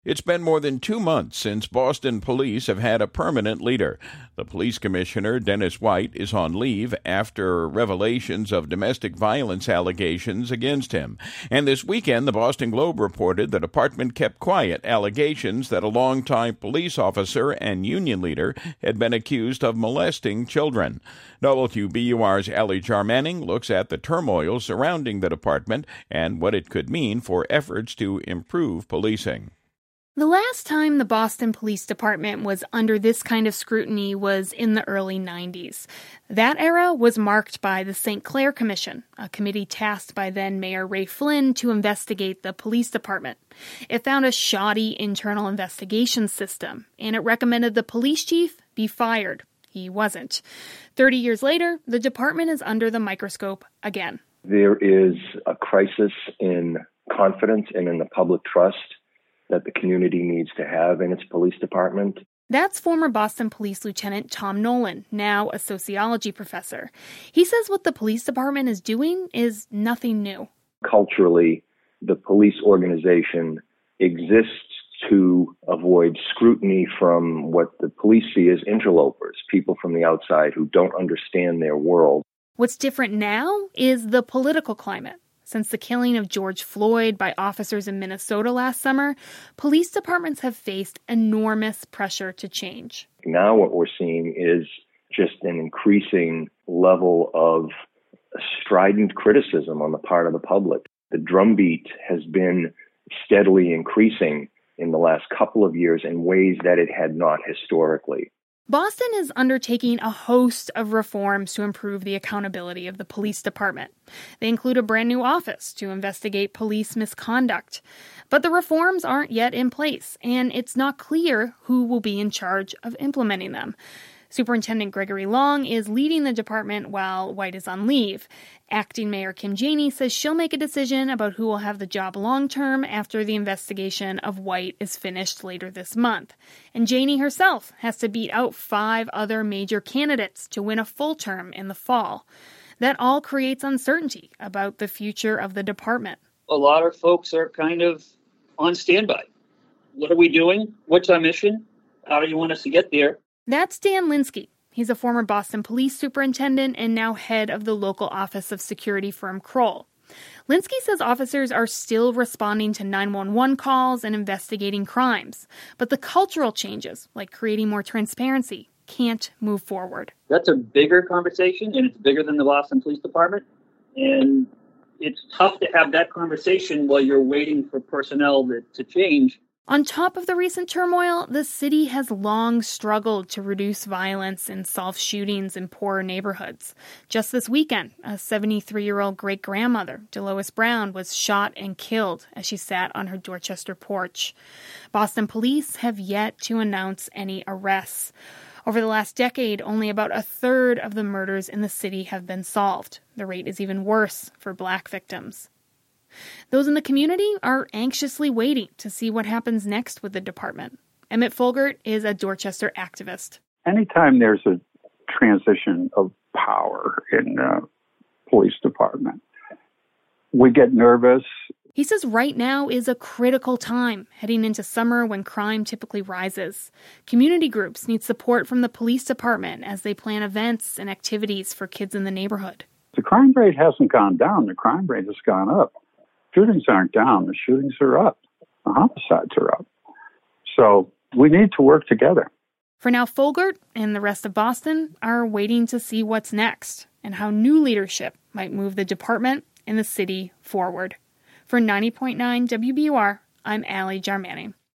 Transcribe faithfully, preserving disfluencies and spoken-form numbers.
It's been more than two months since Boston police have had a permanent leader. The police commissioner, Dennis White, is on leave after revelations of domestic violence allegations against him. And this weekend, the Boston Globe reported the department kept quiet allegations that a longtime police officer and union leader had been accused of molesting children. W B U R's Allie Jarmanning looks at the turmoil surrounding the department and what it could mean for efforts to improve policing. The last time the Boston Police Department was under this kind of scrutiny was in the early nineties. That era was marked by the Saint Clair Commission, a committee tasked by then-Mayor Ray Flynn to investigate the police department. It found a shoddy internal investigation system, and it recommended the police chief be fired. He wasn't. Thirty years later, the department is under the microscope again. There is a crisis in confidence and in the public trust that the community needs to have in its police department. That's former Boston Police Lieutenant Tom Nolan, now a sociology professor. He says what the police department is doing is nothing new. Culturally, the police organization exists to avoid scrutiny from what the police see as interlopers, people from the outside who don't understand their world. What's different now is the political climate. Since the killing of George Floyd by officers in Minnesota last summer, police departments have faced enormous pressure to change. Now what we're seeing is just an increasing level of strident criticism on the part of the public. The drumbeat has been steadily increasing in the last couple of years in ways that it had not historically. Boston is undertaking a host of reforms to improve the accountability of the police department. They include a brand new office to investigate police misconduct. But the reforms aren't yet in place, and it's not clear who will be in charge of implementing them. Superintendent Gregory Long is leading the department while White is on leave. Acting Mayor Kim Janey says she'll make a decision about who will have the job long-term after the investigation of White is finished later this month. And Janey herself has to beat out five other major candidates to win a full term in the fall. That all creates uncertainty about the future of the department. A lot of folks are kind of on standby. What are we doing? What's our mission? How do you want us to get there? That's Dan Linsky. He's a former Boston police superintendent and now head of the local office of security firm Kroll. Linsky says officers are still responding to nine one one calls and investigating crimes, but the cultural changes, like creating more transparency, can't move forward. That's a bigger conversation, and it's bigger than the Boston Police Department. And it's tough to have that conversation while you're waiting for personnel to, to change. On top of the recent turmoil, the city has long struggled to reduce violence and solve shootings in poorer neighborhoods. Just this weekend, a seventy-three-year-old great-grandmother, Delois Brown, was shot and killed as she sat on her Dorchester porch. Boston police have yet to announce any arrests. Over the last decade, only about a third of the murders in the city have been solved. The rate is even worse for Black victims. Those in the community are anxiously waiting to see what happens next with the department. Emmett Folgert is a Dorchester activist. Anytime there's a transition of power in the police department, we get nervous. He says right now is a critical time, heading into summer when crime typically rises. Community groups need support from the police department as they plan events and activities for kids in the neighborhood. The crime rate hasn't gone down. The crime rate has gone up. Shootings aren't down. The shootings are up. The homicides are up. So we need to work together. For now, Folgert and the rest of Boston are waiting to see what's next and how new leadership might move the department and the city forward. For ninety point nine W B U R, I'm Allie Jarmanning.